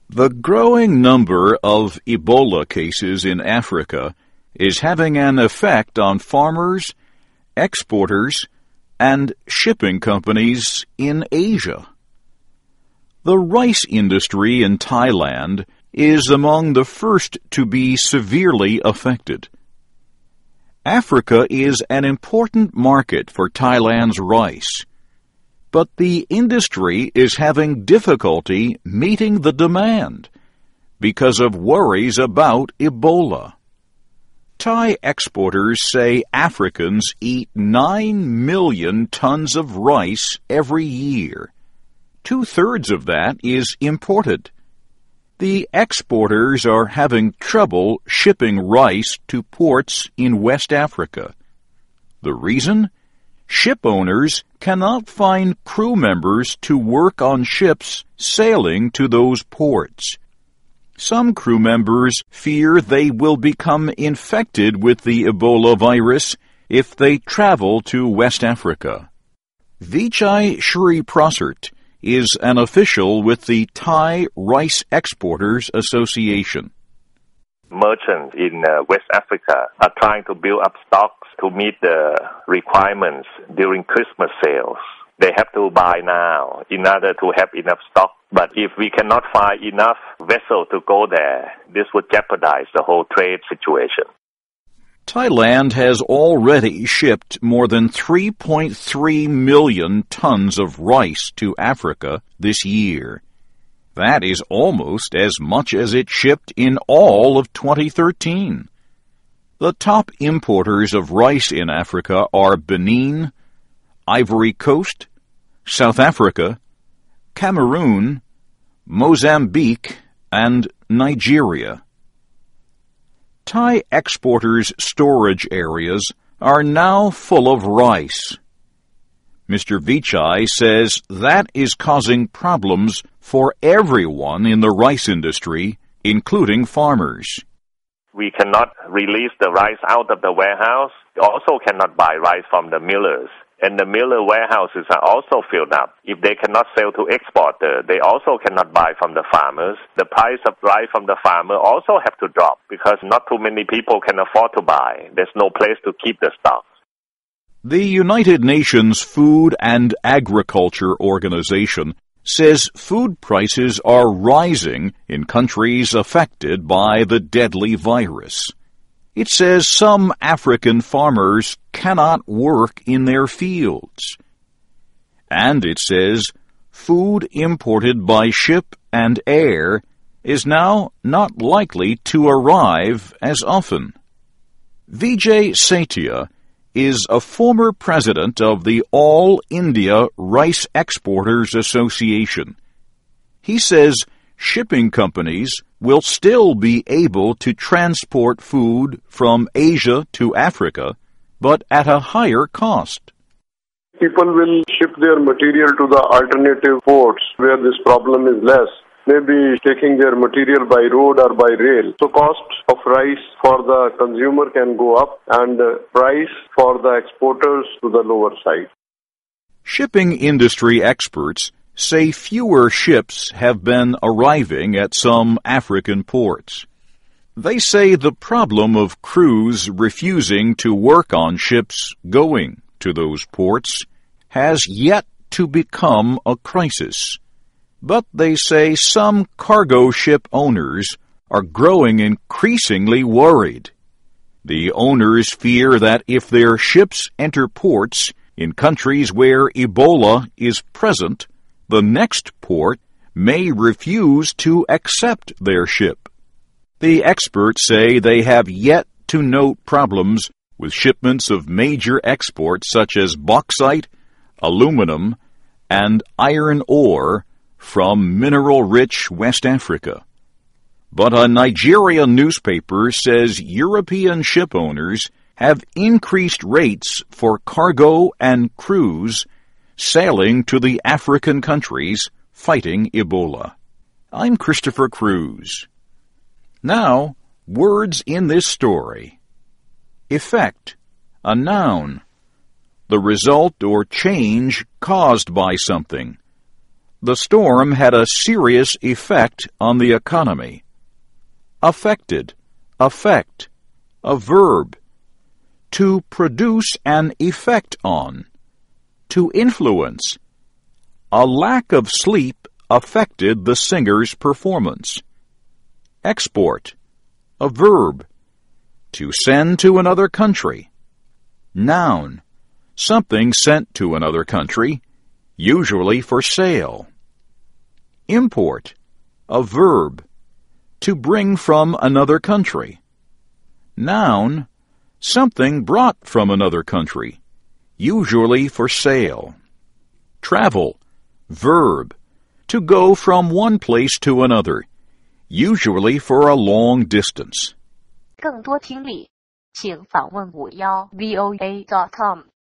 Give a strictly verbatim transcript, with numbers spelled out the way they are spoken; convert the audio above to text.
The growing number of Ebola cases in Africa is having an effect on farmers, exporters, and shipping companies in Asia. The rice industry in Thailand is among the first to be severely affected. Africa is an important market for Thailand's rice, but the industry is having difficulty meeting the demand because of worries about Ebola. Thai exporters say Africans eat nine million tons of rice every year. Two-thirds of that is imported. The exporters are having trouble shipping rice to ports in West Africa. The reason? Ship owners cannot find crew members to work on ships sailing to those ports. Some crew members fear they will become infected with the Ebola virus if they travel to West Africa. Vichai Shri Prasert is an official with the Thai Rice Exporters Association. Merchants in uh, West Africa are trying to build up stocks to meet the requirements during Christmas sales. They have to buy now in order to have enough stock. But if we cannot find enough vessels to go there, this would jeopardize the whole trade situation. Thailand has already shipped more than three point three million tons of rice to Africa this year. That is almost as much as it shipped in all of twenty thirteen. The top importers of rice in Africa are Benin, Ivory Coast, South Africa, Cameroon, Mozambique, and Nigeria. Thai exporters' storage areas are now full of rice. Mister Vichai says that is causing problems for everyone in the rice industry, including farmers. We cannot release the rice out of the warehouse. We also cannot buy rice from the millers. And the miller warehouses are also filled up. If they cannot sell to exporter, they also cannot buy from the farmers. The price of rice from the farmer also have to drop because not too many people can afford to buy. There's no place to keep the stock. The United Nations Food and Agriculture Organization says food prices are rising in countries affected by the deadly virus. It says some African farmers cannot work in their fields. And it says food imported by ship and air is now not likely to arrive as often. Vijay Satia is a former president of the All India Rice Exporters Association. He says shipping companies will still be able to transport food from Asia to Africa, but at a higher cost. People will ship their material to the alternative ports where this problem is less, maybe taking their material by road or by rail. So cost of rice for the consumer can go up and price for the exporters to the lower side. Shipping industry experts say fewer ships have been arriving at some African ports. They say the problem of crews refusing to work on ships going to those ports has yet to become a crisis. But they say some cargo ship owners are growing increasingly worried. The owners fear that if their ships enter ports in countries where Ebola is present, the next port may refuse to accept their ship. The experts say they have yet to note problems with shipments of major exports such as bauxite, aluminum, and iron ore from mineral-rich West Africa. But a Nigerian newspaper says European ship owners have increased rates for cargo and crews sailing to the African countries fighting Ebola. I'm Christopher Cruz. Now, words in this story. Effect, a noun. The result or change caused by something. The storm had a serious effect on the economy. Affected, affect, a verb. To produce an effect on. To influence. A lack of sleep affected the singer's performance. Export, a verb. To send to another country. Noun, something sent to another country, usually for sale. Import, a verb. To bring from another country. Noun, something brought from another country, usually for sale. Travel, verb. To go from one place to another, usually for a long distance. 更多听力，请访问五幺 V O A dot com。